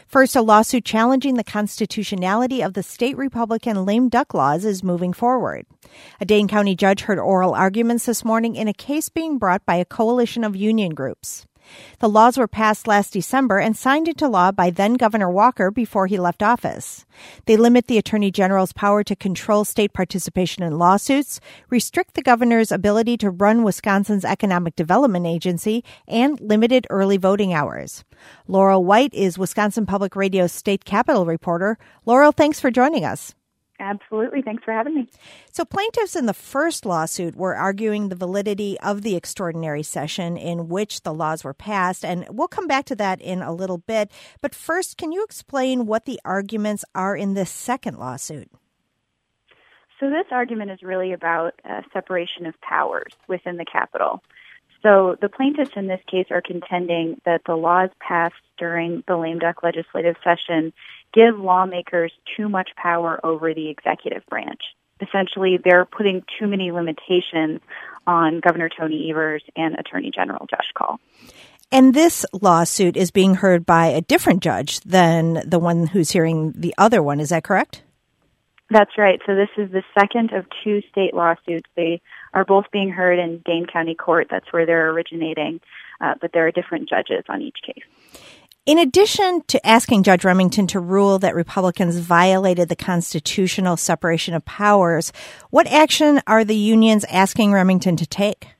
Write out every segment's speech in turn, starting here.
First, a lawsuit challenging the constitutionality of the state Republican lame duck laws is moving forward. A Dane County judge heard oral arguments this morning in a case being brought by a coalition of union groups. The laws were passed last December and signed into law by then-Governor Walker before he left office. They limit the Attorney General's power to control state participation in lawsuits, restrict the governor's ability to run Wisconsin's Economic Development Agency, and limited early voting hours. Laurel White is Wisconsin Public Radio's state capitol reporter. Laurel, thanks for joining us. Absolutely. Thanks for having me. So plaintiffs in the first lawsuit were arguing the validity of the extraordinary session in which the laws were passed, and we'll come back to that in a little bit. But first, can you explain what the arguments are in this second lawsuit? So this argument is really about separation of powers within the Capitol. So the plaintiffs in this case are contending that the laws passed during the lame duck legislative session give lawmakers too much power over the executive branch. Essentially, they're putting too many limitations on Governor Tony Evers and Attorney General Josh Kaul. And this lawsuit is being heard by a different judge than the one who's hearing the other one. Is that correct? That's right. So this is the second of two state lawsuits. They are both being heard in Dane County Court. That's where they're originating, but there are different judges on each case. In addition to asking Judge Remington to rule that Republicans violated the constitutional separation of powers, what action are the unions asking Remington to take?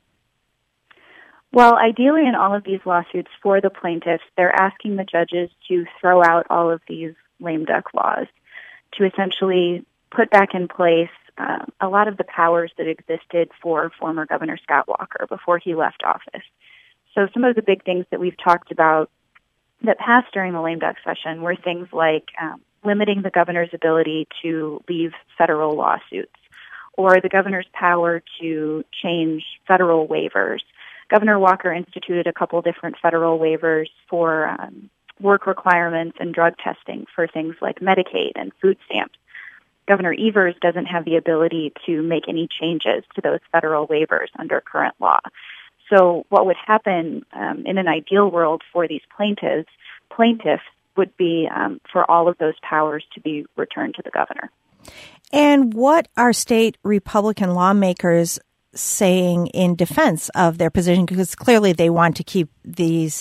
Well, ideally in all of these lawsuits for the plaintiffs, they're asking the judges to throw out all of these lame duck laws, to essentially put back in place a lot of the powers that existed for former Governor Scott Walker before he left office. So some of the big things that we've talked about that passed during the lame duck session were things like limiting the governor's ability to leave federal lawsuits, or the governor's power to change federal waivers. Governor Walker instituted a couple different federal waivers for work requirements and drug testing for things like Medicaid and food stamps. Governor Evers doesn't have the ability to make any changes to those federal waivers under current law. So what would happen in an ideal world for these plaintiffs would be for all of those powers to be returned to the governor. And what are state Republican lawmakers saying in defense of their position? Because clearly they want to keep these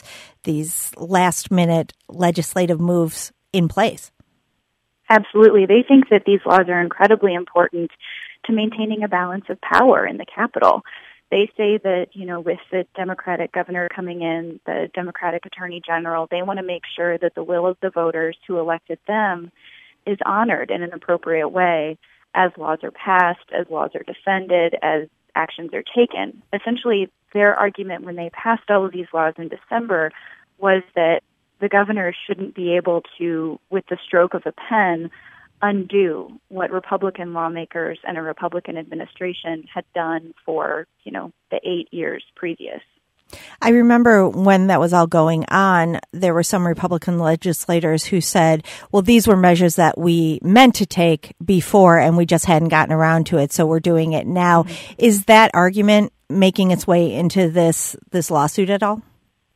last-minute legislative moves in place. Absolutely. They think that these laws are incredibly important to maintaining a balance of power in the Capitol. They say that, with the Democratic governor coming in, the Democratic attorney general, they want to make sure that the will of the voters who elected them is honored in an appropriate way as laws are passed, as laws are defended, as actions are taken. Essentially, their argument when they passed all of these laws in December was that the governor shouldn't be able to, with the stroke of a pen, undo what Republican lawmakers and a Republican administration had done for, the 8 years previous. I remember when that was all going on, there were some Republican legislators who said, well, these were measures that we meant to take before and we just hadn't gotten around to it, so we're doing it now. Mm-hmm. Is that argument making its way into this lawsuit at all?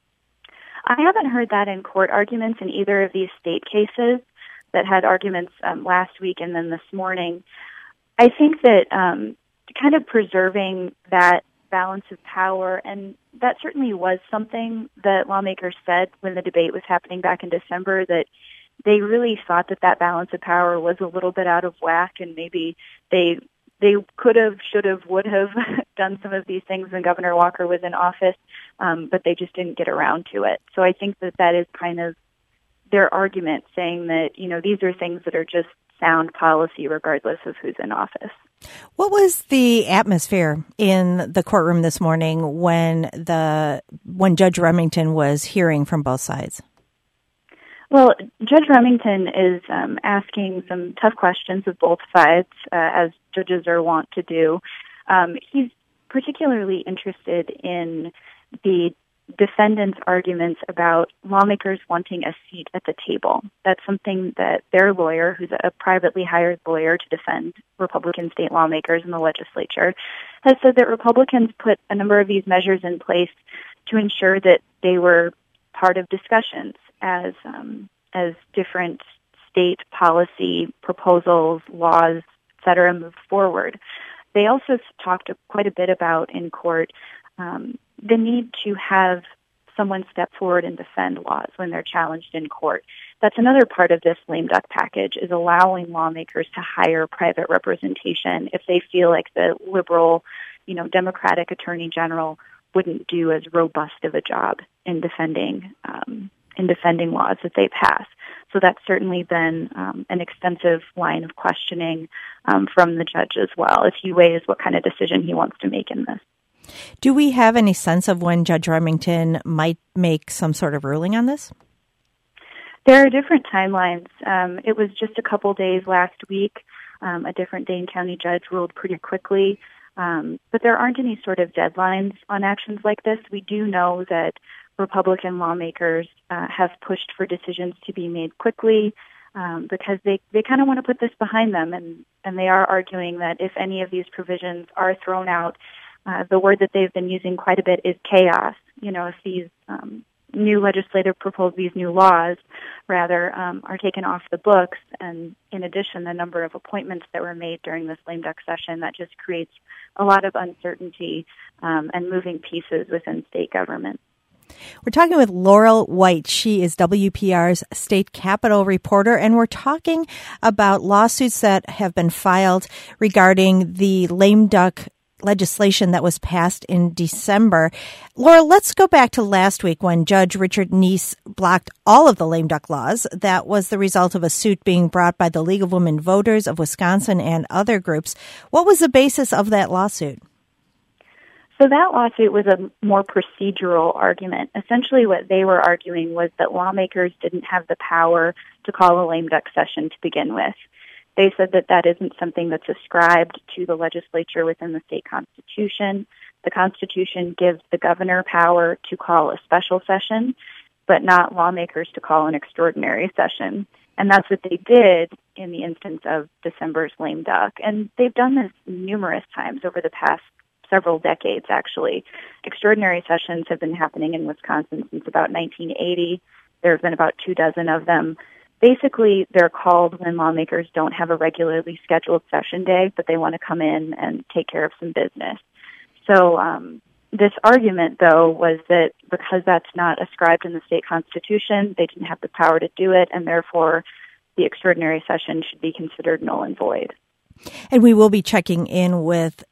I haven't heard that in court arguments in either of these state cases that had arguments last week and then this morning. I think that kind of preserving that balance of power, and that certainly was something that lawmakers said when the debate was happening back in December, that they really thought that balance of power was a little bit out of whack, and maybe they could have, should have, would have done some of these things when Governor Walker was in office, but they just didn't get around to it. So I think that is kind of their argument, saying that, these are things that are just sound policy regardless of who's in office. What was the atmosphere in the courtroom this morning when Judge Remington was hearing from both sides? Well, Judge Remington is asking some tough questions of both sides, as judges are wont to do. He's particularly interested in the defendants' arguments about lawmakers wanting a seat at the table. That's something that their lawyer, who's a privately hired lawyer to defend Republican state lawmakers in the legislature, has said that Republicans put a number of these measures in place to ensure that they were part of discussions as as different state policy proposals, laws, et cetera, move forward. They also talked quite a bit about in court the need to have someone step forward and defend laws when they're challenged in court. That's another part of this lame duck package, is allowing lawmakers to hire private representation if they feel like the liberal, Democratic Attorney General wouldn't do as robust of a job in defending laws that they pass. So that's certainly been an extensive line of questioning from the judge as well, as he weighs what kind of decision he wants to make in this. Do we have any sense of when Judge Remington might make some sort of ruling on this? There are different timelines. It was just a couple days last week. A different Dane County judge ruled pretty quickly. But there aren't any sort of deadlines on actions like this. We do know that Republican lawmakers have pushed for decisions to be made quickly because they kind of want to put this behind them. And they are arguing that if any of these provisions are thrown out, the word that they've been using quite a bit is chaos. If these new legislative proposals, these new laws, rather, are taken off the books, and in addition, the number of appointments that were made during this lame duck session, that just creates a lot of uncertainty and moving pieces within state government. We're talking with Laurel White. She is WPR's state capitol reporter, and we're talking about lawsuits that have been filed regarding the lame duck legislation that was passed in December. Laura, let's go back to last week when Judge Richard Neese blocked all of the lame duck laws. That was the result of a suit being brought by the League of Women Voters of Wisconsin and other groups. What was the basis of that lawsuit? So that lawsuit was a more procedural argument. Essentially what they were arguing was that lawmakers didn't have the power to call a lame duck session to begin with. They said that that isn't something that's ascribed to the legislature within the state constitution. The Constitution gives the governor power to call a special session, but not lawmakers to call an extraordinary session. And that's what they did in the instance of December's lame duck. And they've done this numerous times over the past several decades, actually. Extraordinary sessions have been happening in Wisconsin since about 1980. There have been about 24 of them. Basically, they're called when lawmakers don't have a regularly scheduled session day, but they want to come in and take care of some business. So this argument, though, was that because that's not ascribed in the state constitution, they didn't have the power to do it, and therefore the extraordinary session should be considered null and void. And we will be checking in with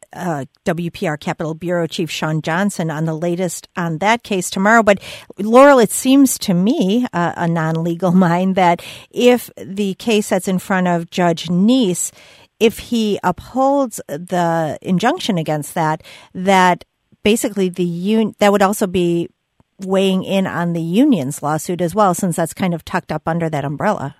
WPR Capitol Bureau Chief Sean Johnson on the latest on that case tomorrow. But Laurel, it seems to me, a non-legal mind, that if the case that's in front of Judge Neese, if he upholds the injunction against that basically that would also be weighing in on the union's lawsuit as well, since that's kind of tucked up under that umbrella.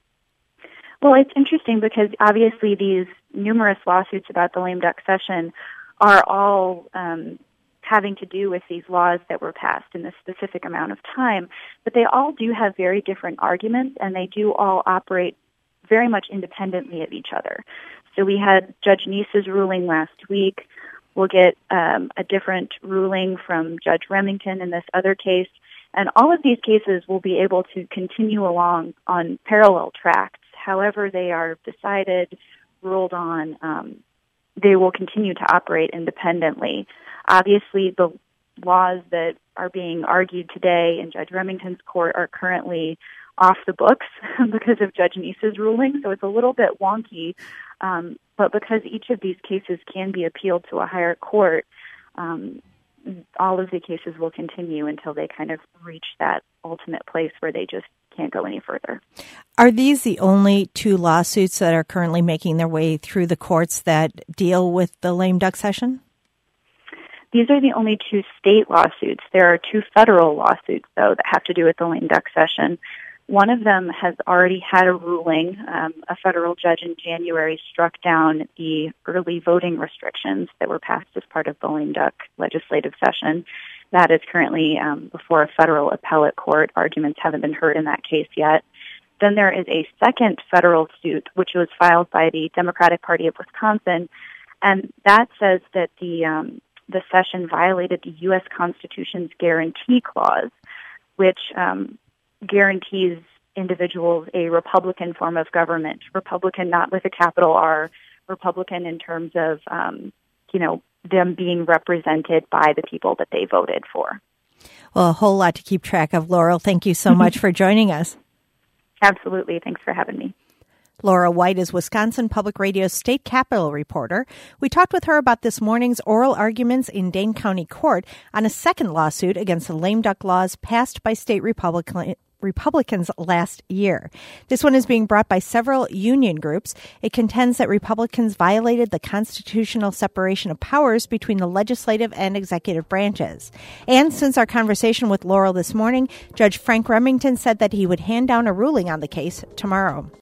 Well, it's interesting because obviously these numerous lawsuits about the lame duck session are all having to do with these laws that were passed in this specific amount of time, but they all do have very different arguments, and they do all operate very much independently of each other. So we had Judge Neese's ruling last week. We'll get a different ruling from Judge Remington in this other case, and all of these cases will be able to continue along on parallel tracks. However they are decided, ruled on, they will continue to operate independently. Obviously, the laws that are being argued today in Judge Remington's court are currently off the books because of Judge Neese's ruling, so it's a little bit wonky. But because each of these cases can be appealed to a higher court, all of the cases will continue until they kind of reach that ultimate place where they just can't go any further. Are these the only two lawsuits that are currently making their way through the courts that deal with the lame duck session? These are the only two state lawsuits. There are two federal lawsuits, though, that have to do with the lame duck session. One of them has already had a ruling. A federal judge in January struck down the early voting restrictions that were passed as part of the lame duck legislative session. That is currently before a federal appellate court. Arguments haven't been heard in that case yet. Then there is a second federal suit, which was filed by the Democratic Party of Wisconsin, and that says that the session violated the U.S. Constitution's guarantee clause, which guarantees individuals a Republican form of government, Republican not with a capital R, Republican in terms of, them being represented by the people that they voted for. Well, a whole lot to keep track of, Laurel. Thank you so much for joining us. Absolutely. Thanks for having me. Laura White is Wisconsin Public Radio's state capitol reporter. We talked with her about this morning's oral arguments in Dane County Court on a second lawsuit against the lame duck laws passed by state Republicans last year. This one is being brought by several union groups. It contends that Republicans violated the constitutional separation of powers between the legislative and executive branches. And since our conversation with Laurel this morning, Judge Frank Remington said that he would hand down a ruling on the case tomorrow.